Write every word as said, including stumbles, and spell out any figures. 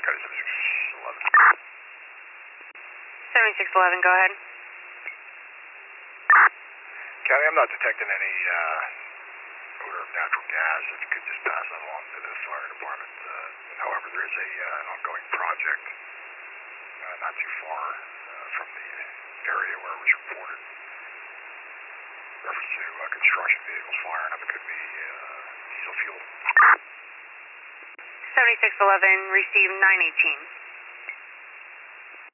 County seventy-six eleven. seventy-six eleven, go ahead. County, I'm not detecting any uh, odor of natural gas. If you could just pass that along to the fire department. Uh, however, there is a uh, an ongoing project uh, not too far uh, from the area where it was reported. Reference to uh, construction vehicles firing up. It could be uh, diesel fuel. seventy-six eleven, received nine eighteen.